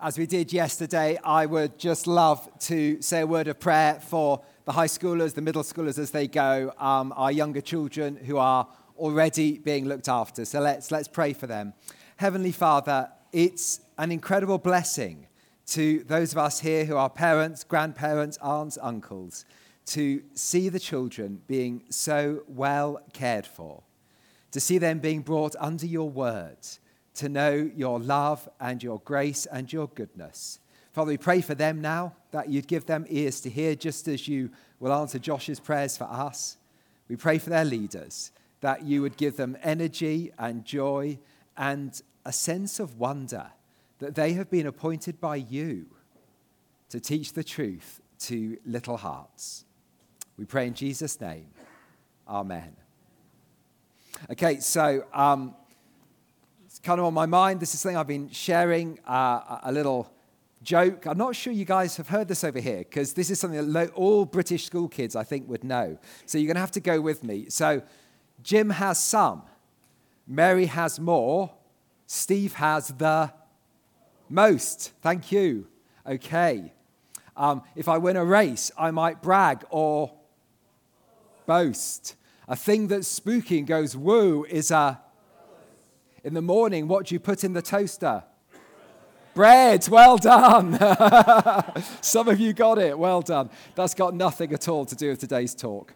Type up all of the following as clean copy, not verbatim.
As we did yesterday, I would just love to say a word of prayer for the high schoolers, the middle schoolers as they go, our younger children who are already being looked after. So let's pray for them. Heavenly Father, it's an incredible blessing to those of us here who are parents, grandparents, aunts, uncles, to see the children being so well cared for, to see them being brought under your word, to know your love and your grace and your goodness. Father, we pray for them now, that you'd give them ears to hear, just as you will answer Josh's prayers for us. We pray for their leaders, that you would give them energy and joy and a sense of wonder that they have been appointed by you to teach the truth to little hearts. We pray in Jesus' name. Amen. Okay, so it's kind of on my mind. This is something I've been sharing, a little joke. I'm not sure you guys have heard this over here, because this is something that all British school kids, I think, would know. So you're going to have to go with me. So Jim has some. Mary has more. Steve has the most. Thank you. Okay. If I win a race, I might brag or boast. A thing that's spooky and goes woo is a... In the morning, what do you put in the toaster? Bread. Well done. Some of you got it. Well done. That's got nothing at all to do with today's talk.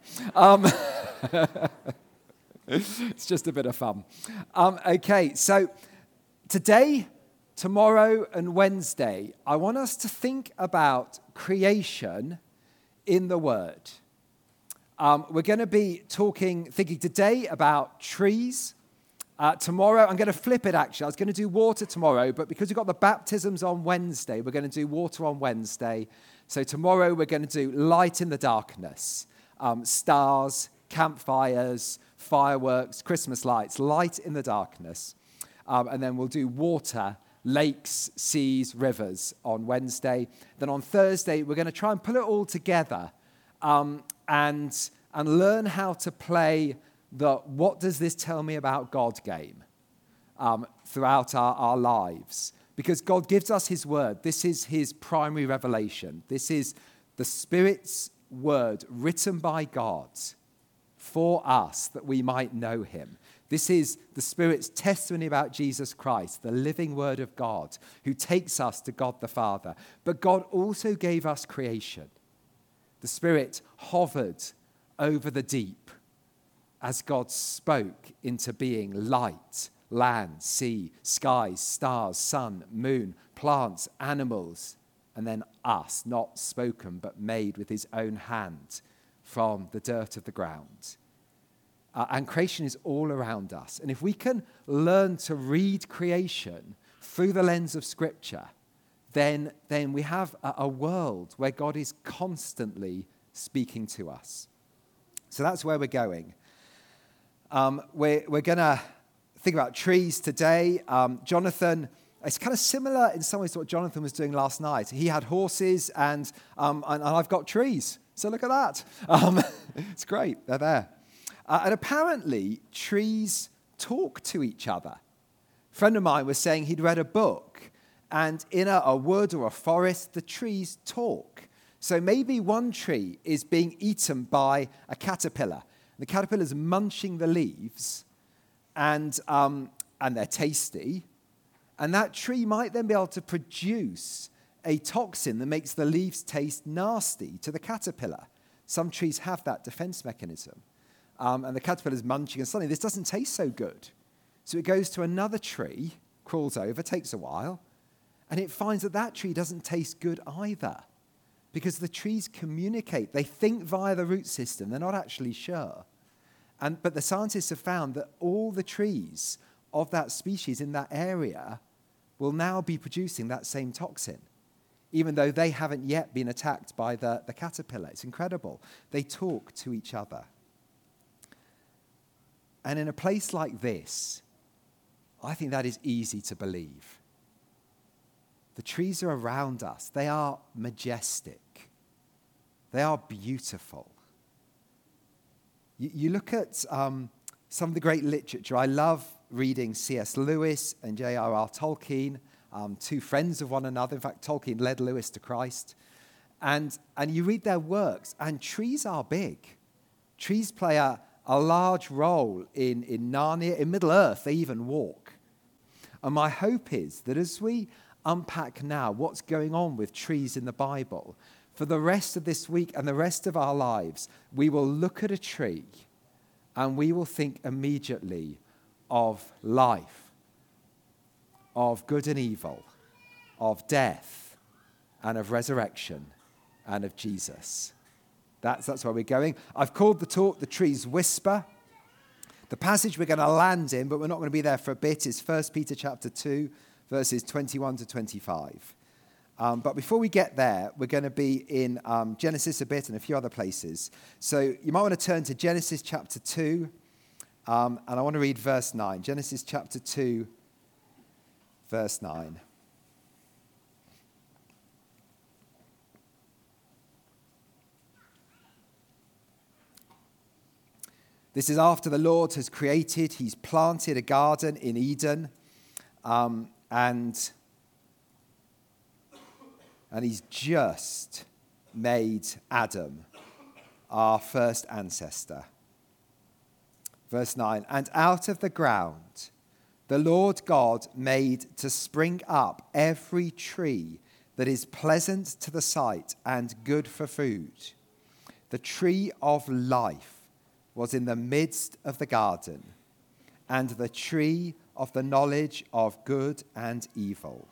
It's just a bit of fun. Okay, so today, tomorrow, and Wednesday, I want us to think about creation in the Word. We're going to be thinking today about trees. Tomorrow, I'm going to flip it actually. I was going to do water tomorrow, but because we've got the baptisms on Wednesday, we're going to do water on Wednesday. So tomorrow, we're going to do light in the darkness, stars, campfires, fireworks, Christmas lights, light in the darkness. And then we'll do water, lakes, seas, rivers on Wednesday. Then on Thursday, we're going to try and pull it all together and learn how to play the what does this tell me about God game throughout our lives. Because God gives us his word. This is his primary revelation. This is the Spirit's word written by God for us that we might know him. This is the Spirit's testimony about Jesus Christ, the living word of God, who takes us to God the Father. But God also gave us creation. The Spirit hovered over the deep as God spoke into being light, land, sea, skies, stars, sun, moon, plants, animals, and then us, not spoken but made with his own hand from the dirt of the ground. And creation is all around us. And if we can learn to read creation through the lens of Scripture, then we have a world where God is constantly speaking to us. So that's where we're going. We're going to think about trees today. Jonathan, it's kind of similar in some ways to what Jonathan was doing last night. He had horses and I've got trees. So look at that. It's great. They're there. And apparently, trees talk to each other. A friend of mine was saying he'd read a book, and in a wood or a forest, the trees talk. So maybe one tree is being eaten by a caterpillar. The caterpillar's munching the leaves, and they're tasty. And that tree might then be able to produce a toxin that makes the leaves taste nasty to the caterpillar. Some trees have that defense mechanism. And the caterpillar's munching, and suddenly this doesn't taste so good. So it goes to another tree, crawls over, takes a while, and it finds that tree doesn't taste good either. Because the trees communicate. They think via the root system. They're not actually sure. But the scientists have found that all the trees of that species in that area will now be producing that same toxin, even though they haven't yet been attacked by the caterpillar. It's incredible. They talk to each other. And in a place like this, I think that is easy to believe. The trees are around us. They are majestic. They are beautiful. You look at some of the great literature. I love reading C.S. Lewis and J.R.R. Tolkien. two friends of one another. In fact, Tolkien led Lewis to Christ. And you read their works, and trees are big. Trees play a large role in Narnia, in Middle-earth. They even walk. And my hope is that as we unpack now what's going on with trees in the Bible, for the rest of this week and the rest of our lives, we will look at a tree and we will think immediately of life, of good and evil, of death, and of resurrection, and of Jesus. That's where we're going. I've called the talk The Trees Whisper. The passage we're going to land in, but we're not going to be there for a bit, is 1 Peter chapter 2, verses 21 to 25. But before we get there, we're going to be in Genesis a bit and a few other places. So you might want to turn to Genesis chapter 2, and I want to read verse 9. Genesis chapter 2, verse 9. This is after the Lord has created, he's planted a garden in Eden, and he's just made Adam our first ancestor. Verse 9, and out of the ground the Lord God made to spring up every tree that is pleasant to the sight and good for food. The tree of life was in the midst of the garden, and the tree of the knowledge of good and evil.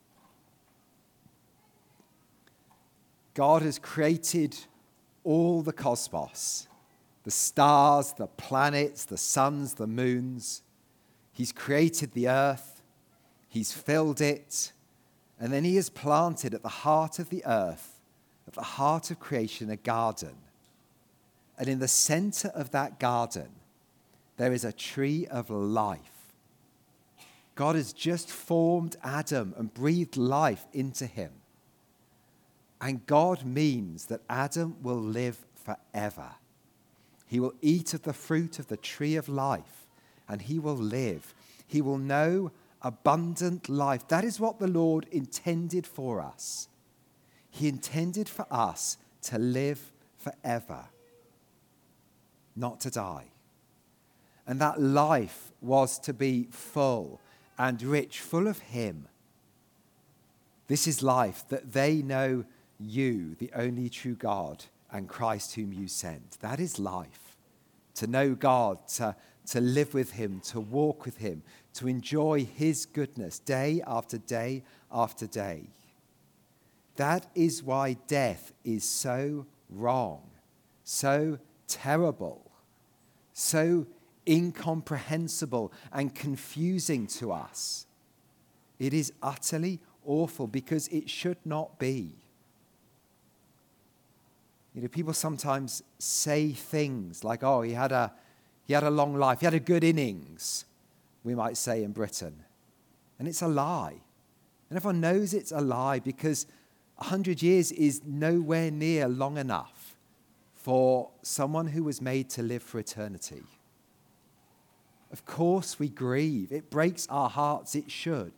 God has created all the cosmos, the stars, the planets, the suns, the moons. He's created the earth, he's filled it, and then he has planted at the heart of the earth, at the heart of creation, a garden. And in the center of that garden, there is a tree of life. God has just formed Adam and breathed life into him. And God means that Adam will live forever. He will eat of the fruit of the tree of life, and he will live. He will know abundant life. That is what the Lord intended for us. He intended for us to live forever, not to die. And that life was to be full and rich, full of him. This is life, that they know you, the only true God, and Christ whom you sent. That is life. To know God, to live with him, to walk with him, to enjoy his goodness day after day after day. That is why death is so wrong, so terrible, so incomprehensible and confusing to us. It is utterly awful because it should not be. You know, people sometimes say things like, oh, he had a long life, he had a good innings, we might say in Britain. And it's a lie. And everyone knows it's a lie because 100 years is nowhere near long enough for someone who was made to live for eternity. Of course we grieve. It breaks our hearts. It should.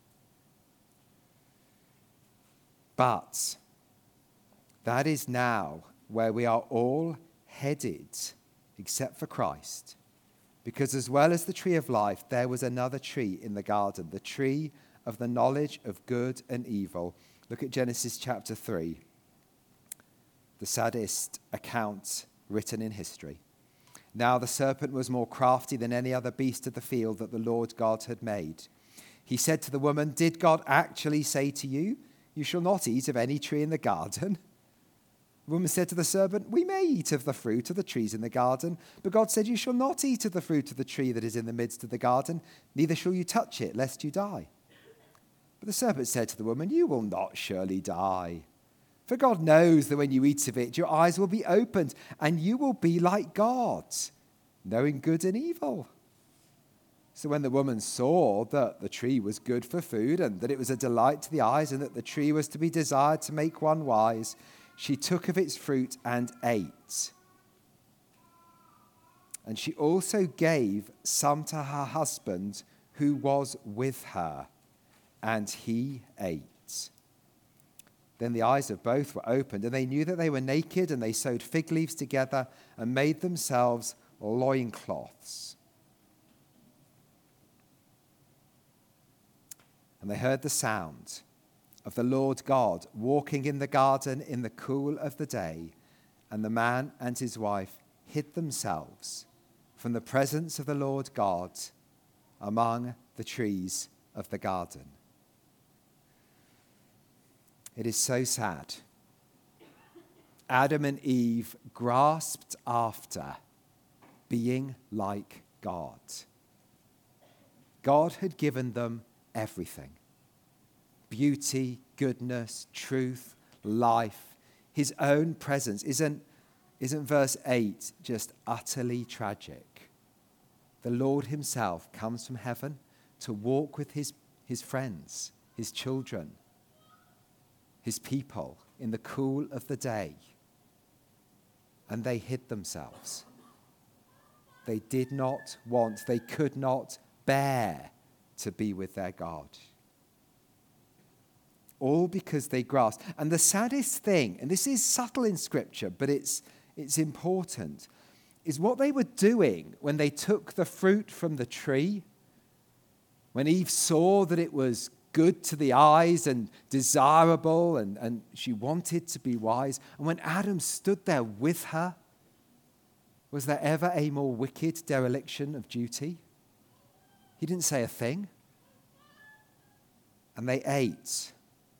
But that is now where we are all headed, except for Christ. Because as well as the tree of life, there was another tree in the garden, the tree of the knowledge of good and evil. Look at Genesis chapter 3. The saddest account written in history. Now the serpent was more crafty than any other beast of the field that the Lord God had made. He said to the woman, did God actually say to you, you shall not eat of any tree in the garden? The woman said to the serpent, we may eat of the fruit of the trees in the garden, but God said, you shall not eat of the fruit of the tree that is in the midst of the garden, neither shall you touch it, lest you die. But the serpent said to the woman, you will not surely die. For God knows that when you eat of it, your eyes will be opened, and you will be like God, knowing good and evil. So when the woman saw that the tree was good for food, and that it was a delight to the eyes, and that the tree was to be desired to make one wise, she took of its fruit and ate. And she also gave some to her husband who was with her, and he ate. Then the eyes of both were opened, and they knew that they were naked, and they sewed fig leaves together and made themselves loincloths. And they heard the sound of the Lord God walking in the garden in the cool of the day, and the man and his wife hid themselves from the presence of the Lord God among the trees of the garden. It is so sad. Adam and Eve grasped after being like God. God had given them everything: beauty, goodness, truth, life. His own presence. Isn't verse 8 just utterly tragic? The Lord himself comes from heaven to walk with his friends, his children, his people in the cool of the day. And they hid themselves. They did not want, they could not bear to be with their God. All because they grasped. And the saddest thing, and this is subtle in Scripture, but it's important, is what they were doing when they took the fruit from the tree. When Eve saw that it was good to the eyes and desirable, and she wanted to be wise. And when Adam stood there with her, was there ever a more wicked dereliction of duty? He didn't say a thing. And they ate.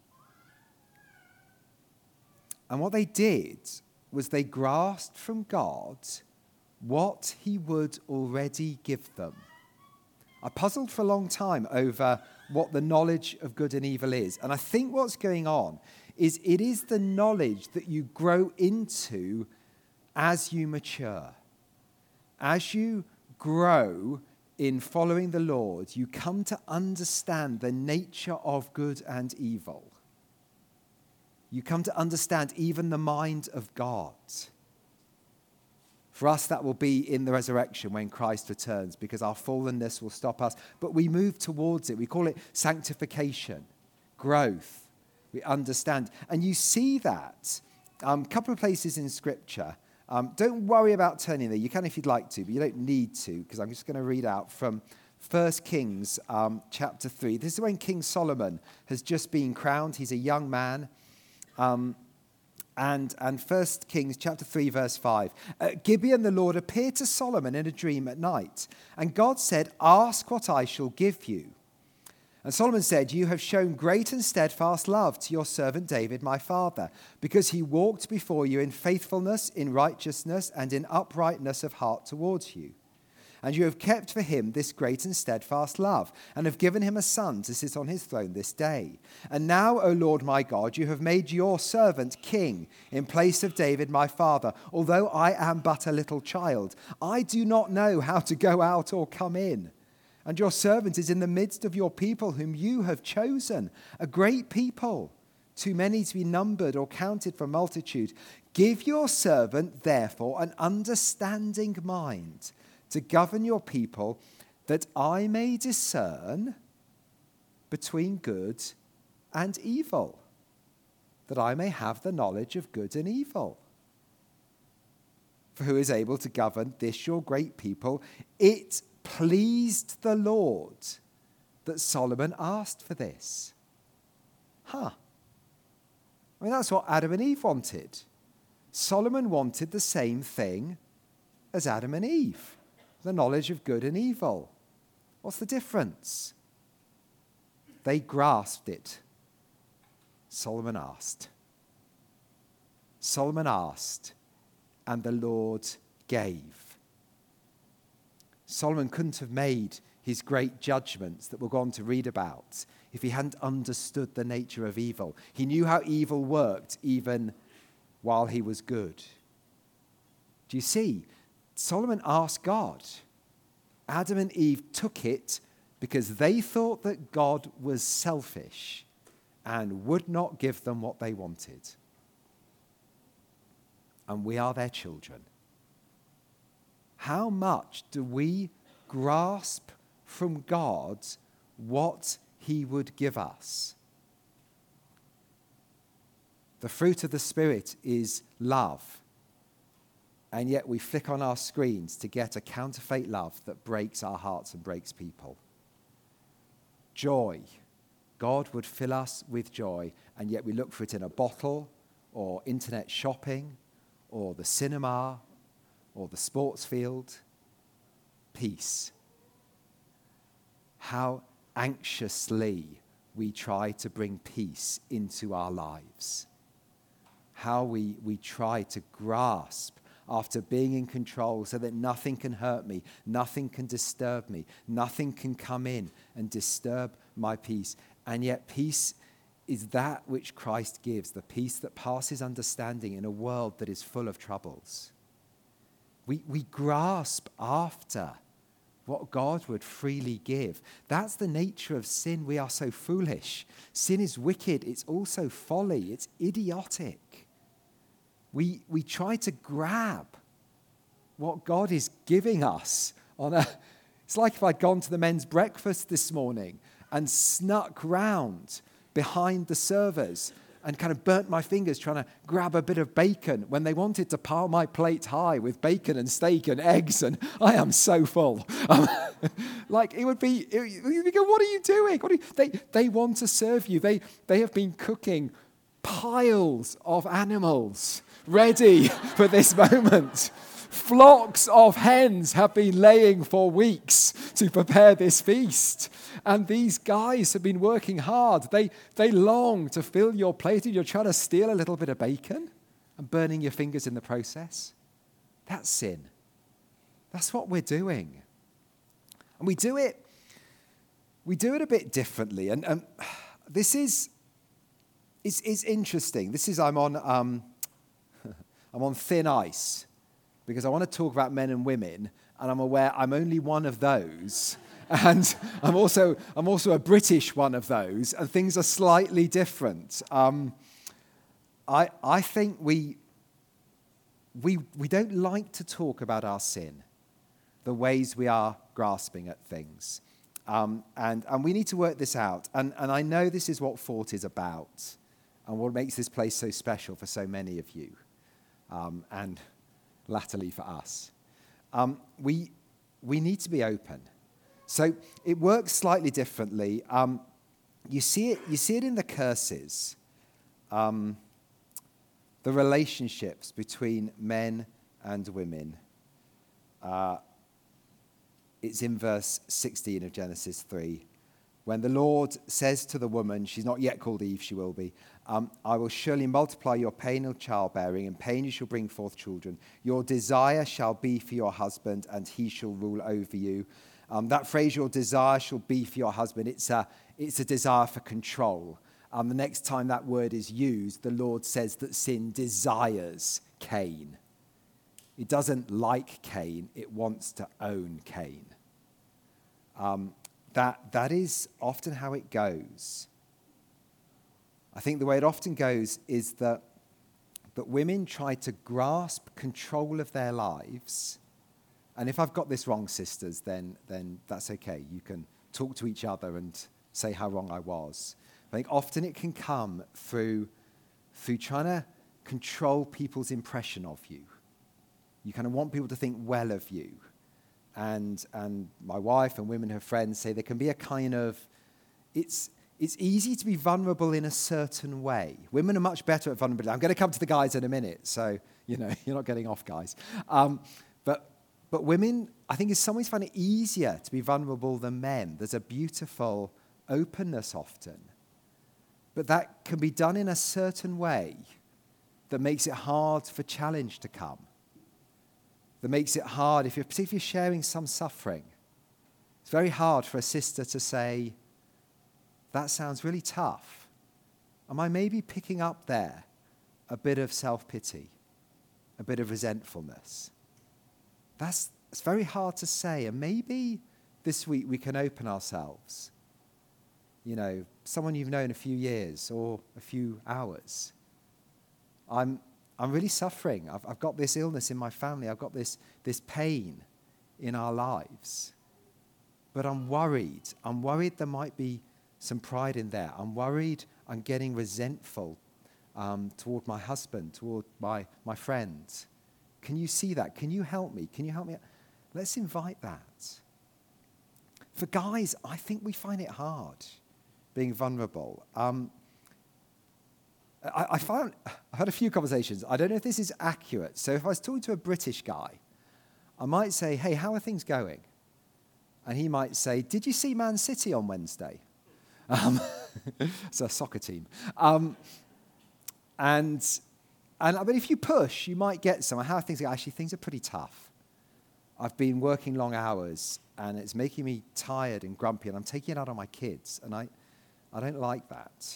And what they did was they grasped from God what he would already give them. I puzzled for a long time over what the knowledge of good and evil is. And I think what's going on is it is the knowledge that you grow into as you mature. As you grow in following the Lord, you come to understand the nature of good and evil. You come to understand even the mind of God. For us, that will be in the resurrection when Christ returns, because our fallenness will stop us. But we move towards it. We call it sanctification, growth. We understand. And you see that a couple of places in Scripture. Don't worry about turning there. You can if you'd like to, but you don't need to, because I'm just going to read out from 1 Kings chapter 3. This is when King Solomon has just been crowned. He's a young man. And 1 Kings chapter 3, verse 5. At Gibeon, the Lord appeared to Solomon in a dream at night. And God said, "Ask what I shall give you." And Solomon said, "You have shown great and steadfast love to your servant David, my father, because he walked before you in faithfulness, in righteousness, and in uprightness of heart towards you. And you have kept for him this great and steadfast love, and have given him a son to sit on his throne this day. And now, O Lord my God, you have made your servant king in place of David my father, although I am but a little child. I do not know how to go out or come in. And your servant is in the midst of your people whom you have chosen, a great people, too many to be numbered or counted for multitude. Give your servant, therefore, an understanding mind to govern your people, that I may discern between good and evil, that I may have the knowledge of good and evil. For who is able to govern this your great people? It pleased the Lord that Solomon asked for this. I mean, that's what Adam and Eve wanted. Solomon wanted the same thing as Adam and Eve. The knowledge of good and evil. What's the difference? They grasped it. Solomon asked. Solomon asked, and the Lord gave. Solomon couldn't have made his great judgments that we're going to read about if he hadn't understood the nature of evil. He knew how evil worked even while he was good. Do you see? Solomon asked God. Adam and Eve took it because they thought that God was selfish and would not give them what they wanted. And we are their children. How much do we grasp from God what he would give us. The fruit of the Spirit is love. And yet we flick on our screens to get a counterfeit love that breaks our hearts and breaks people. Joy. God would fill us with joy, and yet we look for it in a bottle or internet shopping or the cinema or the sports field. Peace. How anxiously we try to bring peace into our lives. How we try to grasp after being in control so that nothing can hurt me, nothing can disturb me, nothing can come in and disturb my peace. And yet peace is that which Christ gives, the peace that passes understanding in a world that is full of troubles. We grasp after what God would freely give. That's the nature of sin. We are so foolish. Sin is wicked. It's also folly. It's idiotic. We try to grab what God is giving us it's like if I'd gone to the men's breakfast this morning and snuck round behind the servers and kind of burnt my fingers trying to grab a bit of bacon when they wanted to pile my plate high with bacon and steak and eggs, and I am so full. Like you'd go, what are you doing? They want to serve you. They have been cooking piles of animals ready for this moment. Flocks of hens have been laying for weeks to prepare this feast. And these guys have been working hard. They long to fill your plate, and you're trying to steal a little bit of bacon and burning your fingers in the process. That's sin. That's what we're doing. And we do it a bit differently. And this is it's interesting. I'm on thin ice because I want to talk about men and women, and I'm aware I'm only one of those. And I'm also a British one of those, and things are slightly different. I think we don't like to talk about our sin, the ways we are grasping at things, and we need to work this out. And I know this is what Fort is about, and what makes this place so special for so many of you, and latterly for us. We need to be open. So it works slightly differently. You see it in the curses, the relationships between men and women. It's in verse 16 of Genesis 3. When the Lord says to the woman, she's not yet called Eve, she will be, I will surely multiply your pain of childbearing, and pain you shall bring forth children. Your desire shall be for your husband, and he shall rule over you. That phrase, your desire shall be for your husband, it's a desire for control. The next time that word is used, the Lord says that sin desires Cain. It doesn't like Cain, it wants to own Cain. That is often how it goes. I think the way it often goes is that women try to grasp control of their lives. And if I've got this wrong, sisters, then that's okay. You can talk to each other and say how wrong I was. I think often it can come through trying to control people's impression of you. You kind of want people to think well of you. And my wife and women, her friends, say there can be a kind of, it's easy to be vulnerable in a certain way. Women are much better at vulnerability. I'm going to come to the guys in a minute, so, you're not getting off, guys. But women, I think in some ways find it easier to be vulnerable than men. There's a beautiful openness often. But that can be done in a certain way that makes it hard for challenge to come. That makes it hard, particularly if you're sharing some suffering. It's very hard for a sister to say, that sounds really tough. Am I maybe picking up there a bit of self-pity, a bit of resentfulness? It's very hard to say, and maybe this week we can open ourselves. Someone you've known a few years or a few hours. I'm really suffering. I've got this illness in my family. I've got this pain in our lives. But I'm worried. I'm worried there might be some pride in there. I'm worried I'm getting resentful toward my husband, toward my friends. Can you see that? Can you help me? Can you help me? Let's invite that. For guys, I think we find it hard being vulnerable. I had a few conversations. I don't know if this is accurate. So if I was talking to a British guy, I might say, hey, how are things going? And he might say, did you see Man City on Wednesday? It's a soccer team. But if you push, you might get some. How are things going? Actually, things are pretty tough. I've been working long hours, and it's making me tired and grumpy, and I'm taking it out on my kids, and I don't like that.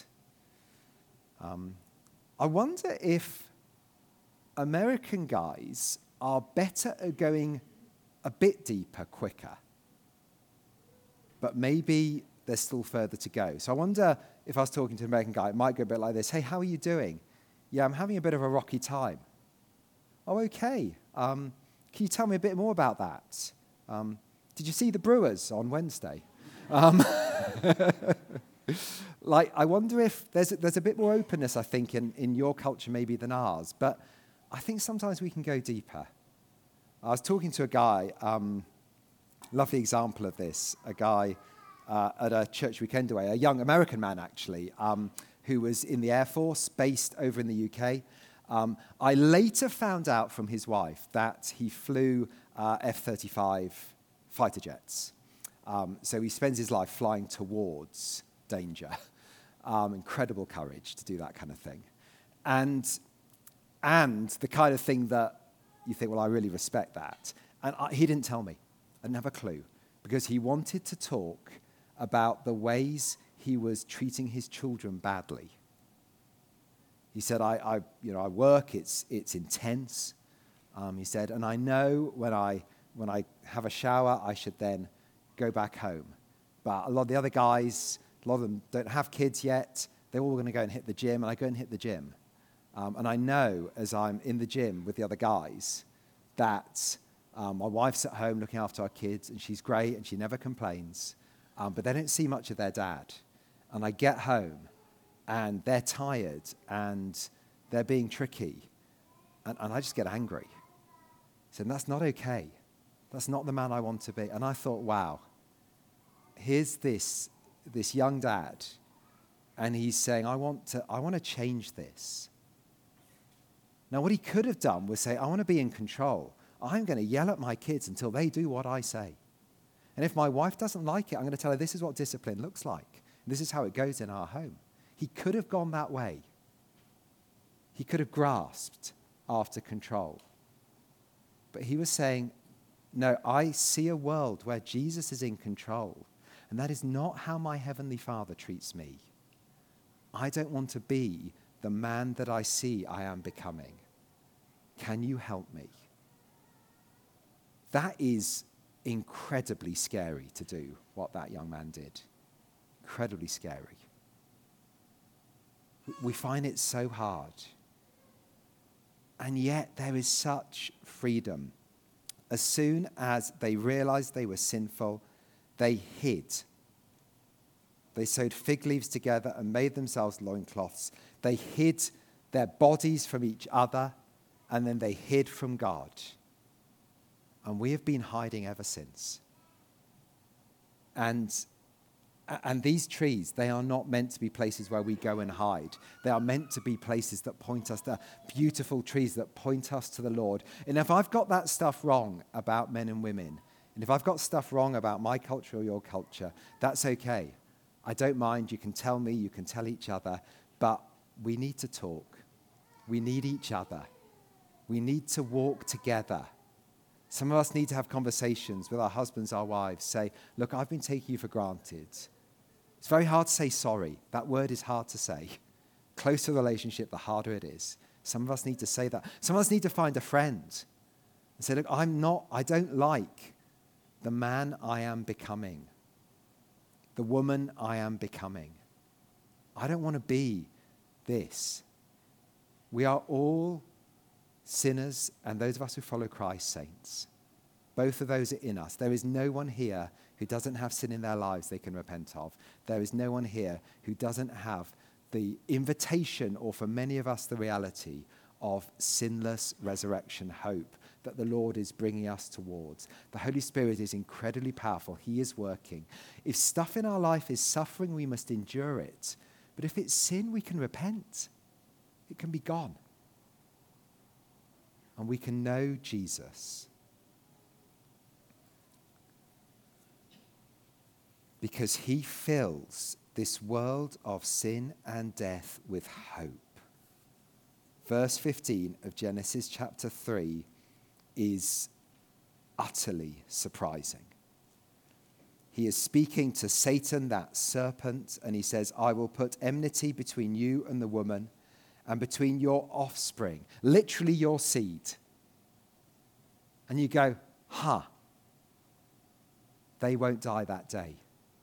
I wonder if American guys are better at going a bit deeper, quicker, but maybe there's still further to go. So I wonder if I was talking to an American guy, it might go a bit like this. Hey, how are you doing? Yeah, I'm having a bit of a rocky time. Oh, okay. Can you tell me a bit more about that? Did you see the Brewers on Wednesday? I wonder if there's a bit more openness, I think, in your culture maybe than ours. But I think sometimes we can go deeper. I was talking to a guy, lovely example of this, a guy at a church weekend away, a young American man, actually, who was in the Air Force, based over in the UK. I later found out from his wife that he flew F-35 fighter jets. So he spends his life flying towards danger. Incredible courage to do that kind of thing. And the kind of thing that you think, well, I really respect that. And he didn't tell me. I didn't have a clue. Because he wanted to talk about the ways he was treating his children badly. He said, I work, it's intense. He said, and I know when I have a shower, I should then go back home. But a lot of the other guys, a lot of them don't have kids yet. They're all going to go and hit the gym, and I go and hit the gym. And I know as I'm in the gym with the other guys that my wife's at home looking after our kids, and she's great, and she never complains. But they don't see much of their dad. And I get home, and they're tired, and they're being tricky. And I just get angry. So that's not okay. That's not the man I want to be. And I thought, wow, here's this young dad, and he's saying, I want to change this. Now, what he could have done was say, I want to be in control. I'm going to yell at my kids until they do what I say. And if my wife doesn't like it, I'm going to tell her this is what discipline looks like. This is how it goes in our home. He could have gone that way. He could have grasped after control. But he was saying, no, I see a world where Jesus is in control. And that is not how my Heavenly Father treats me. I don't want to be the man that I see I am becoming. Can you help me? That is incredibly scary to do what that young man did. Incredibly scary. We find it so hard. And yet there is such freedom. As soon as they realized they were sinful, they hid. They sewed fig leaves together and made themselves loincloths. They hid their bodies from each other, and then they hid from God. And we have been hiding ever since. And these trees, they are not meant to be places where we go and hide. They are meant to be places that point us, they're beautiful trees that point us to the Lord. And if I've got that stuff wrong about men and women, and if I've got stuff wrong about my culture or your culture, that's okay. I don't mind. You can tell me, you can tell each other, but we need to talk. We need each other. We need to walk together. Some of us need to have conversations with our husbands, our wives, say, look, I've been taking you for granted. It's very hard to say sorry. That word is hard to say. Closer the relationship, the harder it is. Some of us need to say that. Some of us need to find a friend and say, look, I don't like the man I am becoming, the woman I am becoming. I don't want to be this. We are all sinners, and those of us who follow Christ, saints. Both of those are in us. There is no one here who doesn't have sin in their lives they can repent of. There is no one here who doesn't have the invitation, or for many of us, the reality of sinless resurrection hope that the Lord is bringing us towards. The Holy Spirit is incredibly powerful. He is working. If stuff in our life is suffering, we must endure it. But if it's sin, we can repent. It can be gone. And we can know Jesus. Because he fills this world of sin and death with hope. Verse 15 of Genesis chapter 3 is utterly surprising. He is speaking to Satan, that serpent, and he says, I will put enmity between you and the woman, and between your offspring, literally your seed. And you go, they won't die that day.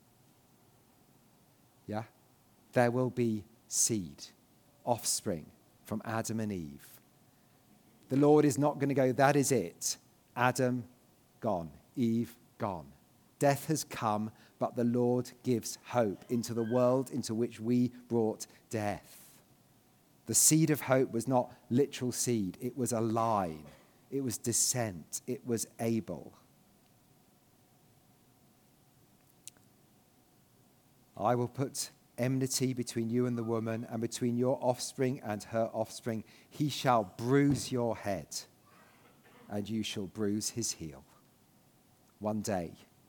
Yeah? There will be seed, offspring from Adam and Eve. The Lord is not going to go, that is it. Adam, gone. Eve, gone. Death has come, but the Lord gives hope into the world into which we brought death. The seed of hope was not literal seed. It was a line. It was descent. It was Abel. I will put enmity between you and the woman, and between your offspring and her offspring. He shall bruise your head, and you shall bruise his heel. One day,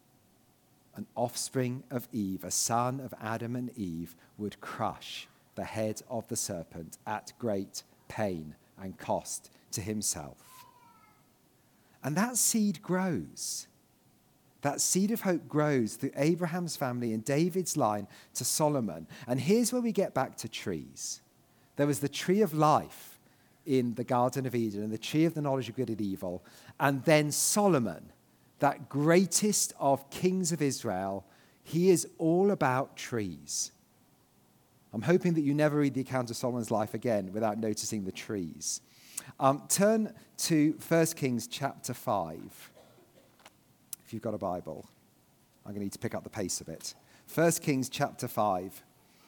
an offspring of Eve, a son of Adam and Eve, would crush the head of the serpent at great pain and cost to himself. And that seed grows. That seed of hope grows through Abraham's family and David's line to Solomon. And here's where we get back to trees. There was the tree of life in the Garden of Eden and the tree of the knowledge of good and evil. And then Solomon, that greatest of kings of Israel, he is all about trees. I'm hoping that you never read the account of Solomon's life again without noticing the trees. Turn to 1 Kings chapter 5. If you've got a Bible, I'm going to need to pick up the pace a bit. 1 Kings chapter 5.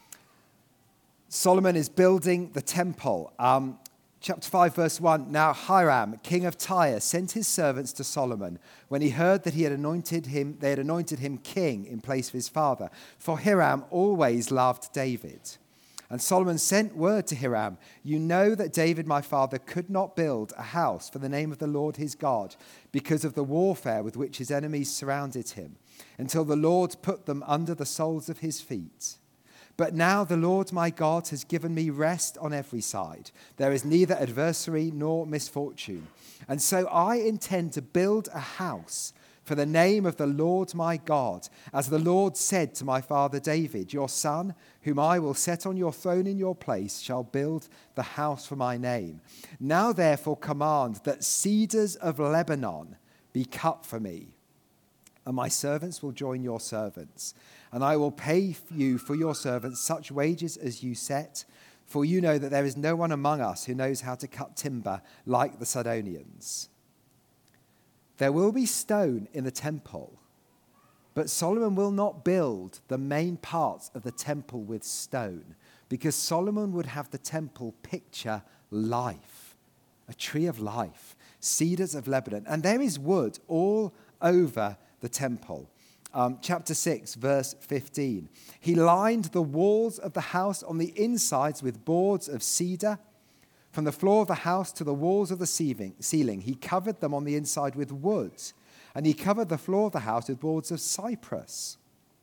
Solomon is building the temple. Chapter 5, verse 1. Now Hiram, king of Tyre, sent his servants to Solomon when he heard that they had anointed him king in place of his father. For Hiram always loved David. And Solomon sent word to Hiram, you know that David my father could not build a house for the name of the Lord his God because of the warfare with which his enemies surrounded him, until the Lord put them under the soles of his feet. But now the Lord my God has given me rest on every side. There is neither adversary nor misfortune. And so I intend to build a house for the name of the Lord my God, as the Lord said to my father David, your son, whom I will set on your throne in your place, shall build the house for my name. Now therefore command that cedars of Lebanon be cut for me, and my servants will join your servants. And I will pay you for your servants such wages as you set, for you know that there is no one among us who knows how to cut timber like the Sidonians. There will be stone in the temple, but Solomon will not build the main parts of the temple with stone, because Solomon would have the temple picture life, a tree of life, cedars of Lebanon. And there is wood all over the temple. Chapter 6, verse 15. He lined the walls of the house on the insides with boards of cedar. From the floor of the house to the walls of the ceiling, he covered them on the inside with wood, and he covered the floor of the house with boards of cypress.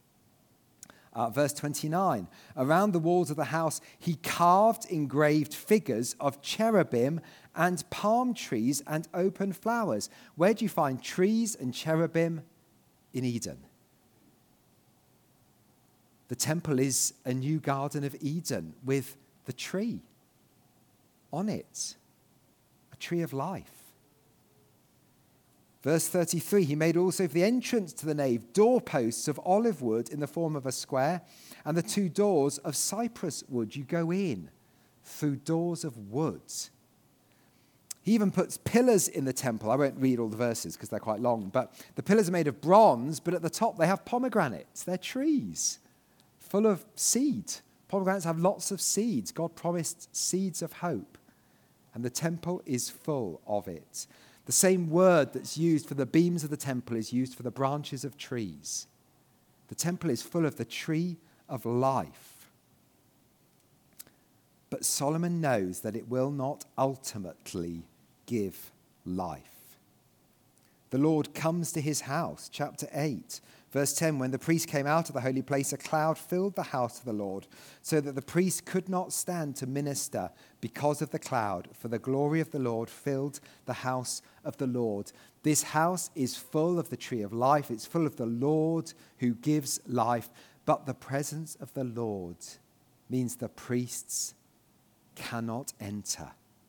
Verse 29, around the walls of the house, he carved engraved figures of cherubim and palm trees and open flowers. Where do you find trees and cherubim? In Eden. The temple is a new Garden of Eden with the tree on it, a tree of life. Verse 33, he made also for the entrance to the nave doorposts of olive wood in the form of a square, and the two doors of cypress wood. You go in through doors of wood. He even puts pillars in the temple. I won't read all the verses because they're quite long, but the pillars are made of bronze, but at the top they have pomegranates. They're trees full of seed. Pomegranates have lots of seeds. God promised seeds of hope, and the temple is full of it. The same word that's used for the beams of the temple is used for the branches of trees. The temple is full of the tree of life. But Solomon knows that it will not ultimately give life. The Lord comes to his house, chapter 8, verse 10, when the priest came out of the holy place, a cloud filled the house of the Lord, so that the priest could not stand to minister because of the cloud, for the glory of the Lord filled the house of the Lord. This house is full of the tree of life. It's full of the Lord who gives life. But the presence of the Lord means the priests cannot enter,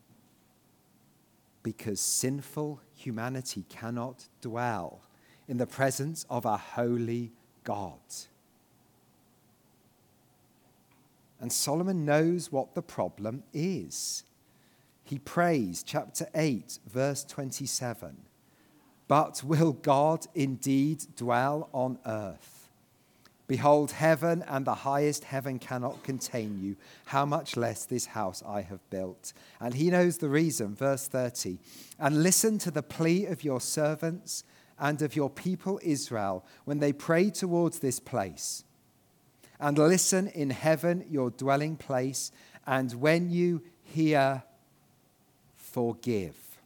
because sinful humanity cannot dwell in the presence of a holy God. And Solomon knows what the problem is. He prays, chapter 8, verse 27, "But will God indeed dwell on earth? Behold, heaven and the highest heaven cannot contain you. How much less this house I have built?" And he knows the reason, verse 30. "And listen to the plea of your servants and of your people Israel when they pray towards this place. And listen in heaven, your dwelling place, and when you hear, forgive."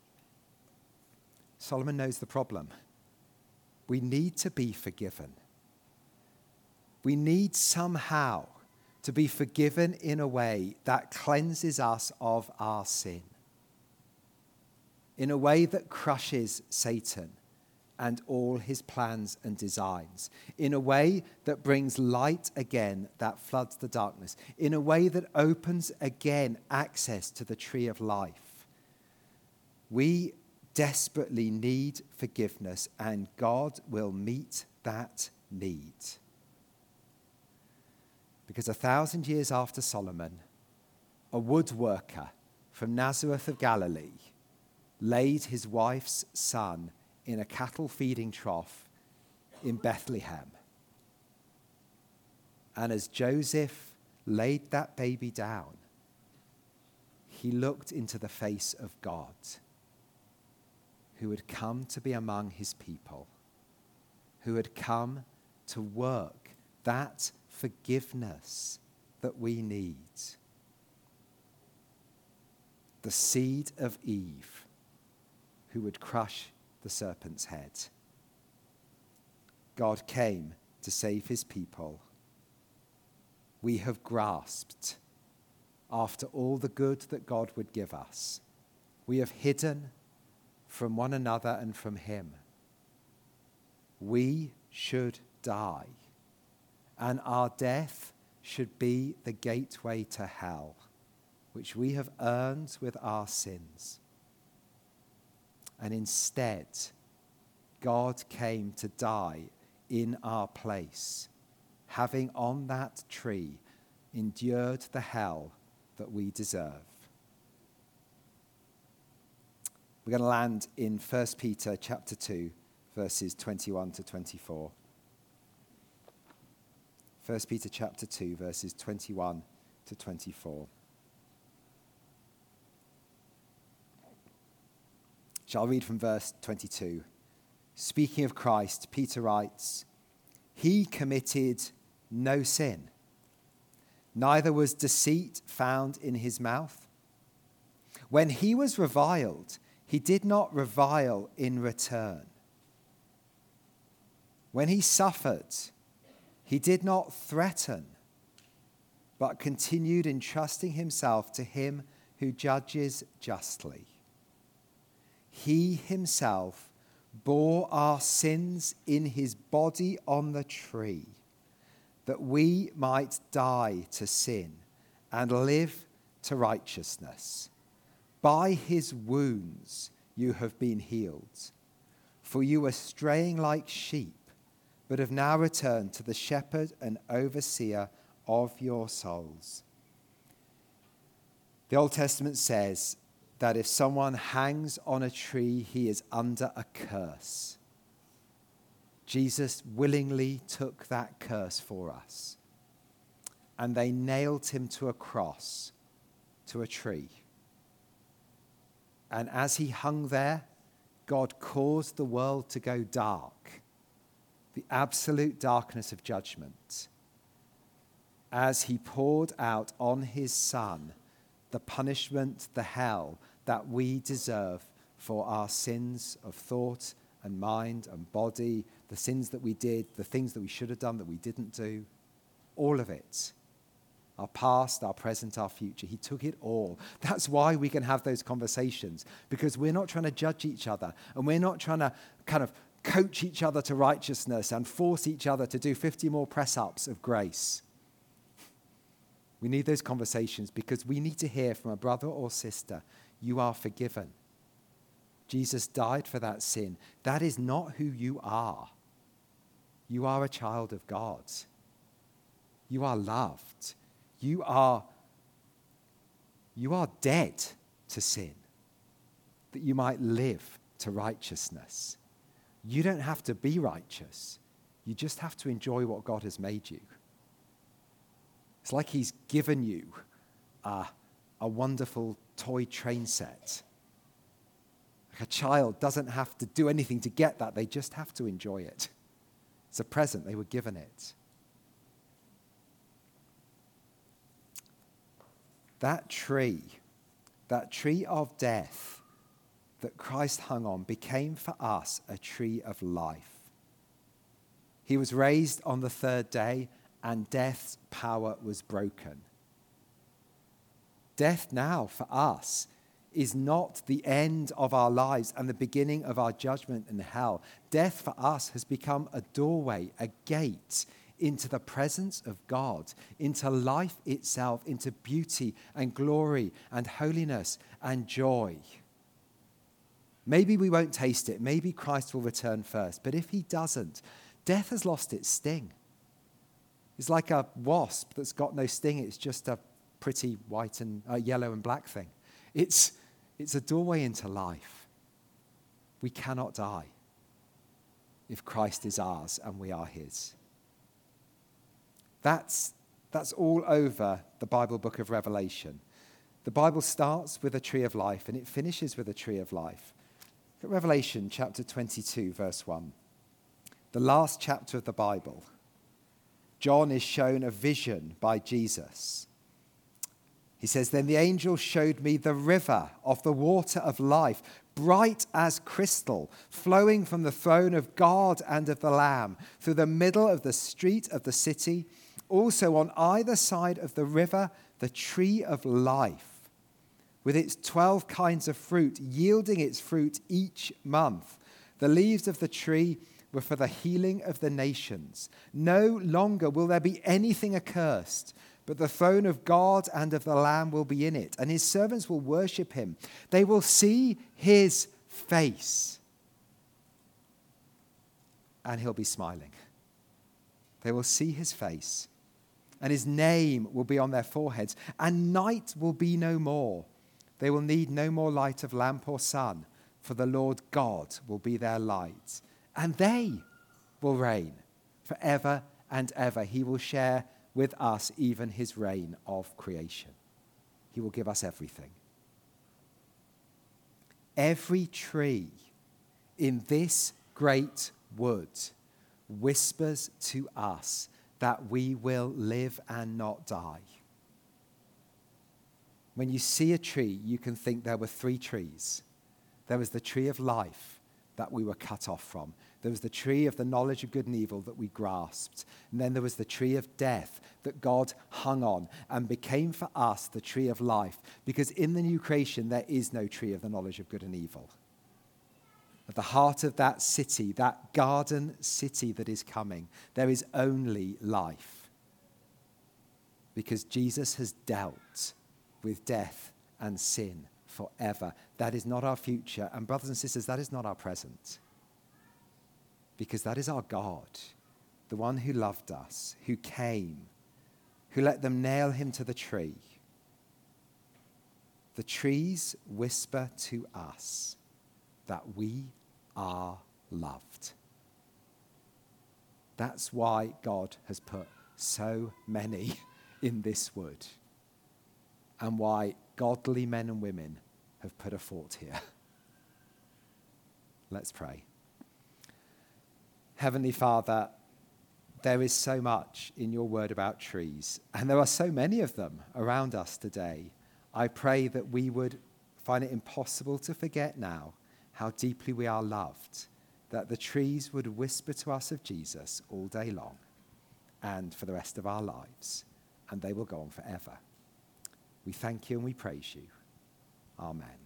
Solomon knows the problem. We need to be forgiven. We need somehow to be forgiven in a way that cleanses us of our sin, in a way that crushes Satan and all his plans and designs, in a way that brings light again that floods the darkness, in a way that opens again access to the tree of life. We desperately need forgiveness, and God will meet that need. Because 1,000 years after Solomon, a woodworker from Nazareth of Galilee laid his wife's son in a cattle feeding trough in Bethlehem. And as Joseph laid that baby down, he looked into the face of God, who had come to be among his people, who had come to work that forgiveness that we need. The seed of Eve, who would crush the serpent's head. God came to save his people. We have grasped after all the good that God would give us. We have hidden from one another and from him. We should die, and our death should be the gateway to hell, which we have earned with our sins. And instead, God came to die in our place, having on that tree endured the hell that we deserve. We're going to land in 1 Peter chapter 2, verses 21 to 24. 1 Peter chapter 2, verses 21 to 24. Shall I read from verse 22? Speaking of Christ, Peter writes, "He committed no sin, neither was deceit found in his mouth. When he was reviled, he did not revile in return. When he suffered, he did not threaten, but continued entrusting himself to him who judges justly. He himself bore our sins in his body on the tree, that we might die to sin and live to righteousness. By his wounds you have been healed. For you were straying like sheep, but have now returned to the shepherd and overseer of your souls." The Old Testament says that if someone hangs on a tree, he is under a curse. Jesus willingly took that curse for us. And they nailed him to a cross, to a tree. And as he hung there, God caused the world to go dark, the absolute darkness of judgment, as he poured out on his Son the punishment, the hell that we deserve for our sins of thought and mind and body, the sins that we did, the things that we should have done that we didn't do, all of it. Our past, our present, our future. He took it all. That's why we can have those conversations, because we're not trying to judge each other, and we're not trying to kind of coach each other to righteousness and force each other to do 50 more press-ups of grace. We need those conversations because we need to hear from a brother or sister, you are forgiven. Jesus died for that sin. That is not who you are. You are a child of God. You are loved. You are dead to sin, that you might live to righteousness. You don't have to be righteous. You just have to enjoy what God has made you. It's like he's given you a wonderful toy train set. Like a child doesn't have to do anything to get that. They just have to enjoy it. It's a present. They were given it. That tree of death that Christ hung on became for us a tree of life. He was raised on the third day, and death's power was broken. Death now for us is not the end of our lives and the beginning of our judgment in hell. Death for us has become a doorway, a gate into the presence of God, into life itself, into beauty and glory and holiness and joy. Maybe we won't taste it. Maybe Christ will return first. But if he doesn't, death has lost its sting. It's like a wasp that's got no sting. It's just a pretty white and yellow and black thing. It's a doorway into life. We cannot die if Christ is ours and we are his. That's all over the Bible book of Revelation. The Bible starts with a tree of life and it finishes with a tree of life. Look at Revelation chapter 22, verse 1. The last chapter of the Bible. John is shown a vision by Jesus. He says, "Then the angel showed me the river of the water of life, bright as crystal, flowing from the throne of God and of the Lamb, through the middle of the street of the city. Also on either side of the river, the tree of life, with its 12 kinds of fruit, yielding its fruit each month. The leaves of the tree were for the healing of the nations. No longer will there be anything accursed, but the throne of God and of the Lamb will be in it, and his servants will worship him. They will see his face, and he'll be smiling. They will see his face, and his name will be on their foreheads, and night will be no more. They will need no more light of lamp or sun, for the Lord God will be their light, and they will reign forever and ever. He will share with us even his reign of creation. He will give us everything. Every tree in this great wood whispers to us that we will live and not die. When you see a tree, you can think there were 3 trees. There was the tree of life that we were cut off from. There was the tree of the knowledge of good and evil that we grasped. And then there was the tree of death that God hung on and became for us the tree of life. Because in the new creation, there is no tree of the knowledge of good and evil. At the heart of that city, that garden city that is coming, there is only life. Because Jesus has dealt with death and sin forever. That is not our future. And brothers and sisters, that is not our present. Because that is our God, the one who loved us, who came, who let them nail him to the tree. The trees whisper to us that we are loved. That's why God has put so many in this wood, and why godly men and women have put a fort here. Let's pray. Heavenly Father, there is so much in your word about trees, and there are so many of them around us today. I pray that we would find it impossible to forget now how deeply we are loved, that the trees would whisper to us of Jesus all day long and for the rest of our lives, and they will go on forever. We thank you and we praise you. Amen.